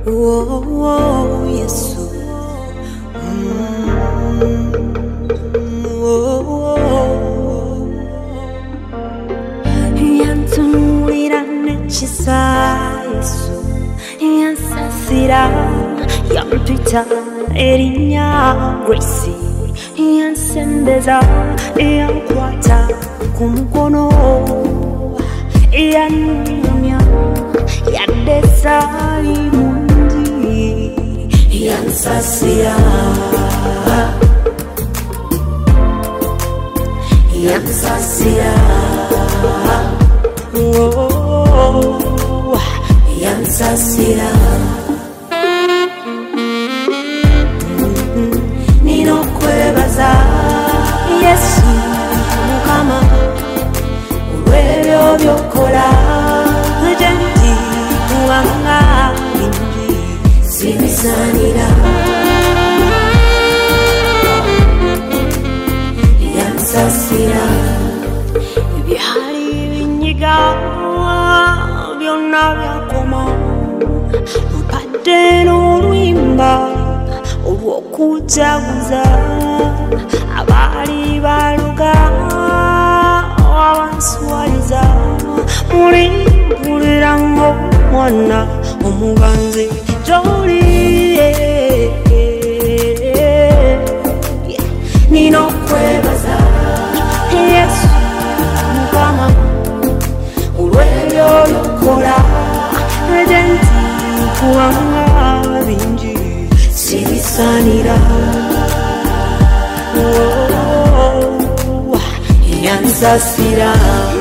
Oh, yes. Yesu yansasira yampita erinya Grace yansembeza yankwata ku mukono yanyumya yadesa imundi yansasira yansasira nino kwebaza Yesu Mukama olw'ebyo byokola gyendi kuwanga bingi sibisanira yansasira byali binyiga byonna byakoma mpadde n'oluyimba olw'okujaguza abaali baluga wanswaliza mulimpulira ng'omwana omuganzi gy'oli nina okwebaza Yesu Mukama olw'ebyo byokola gyendi kuwanga bingi sibisanira yansasira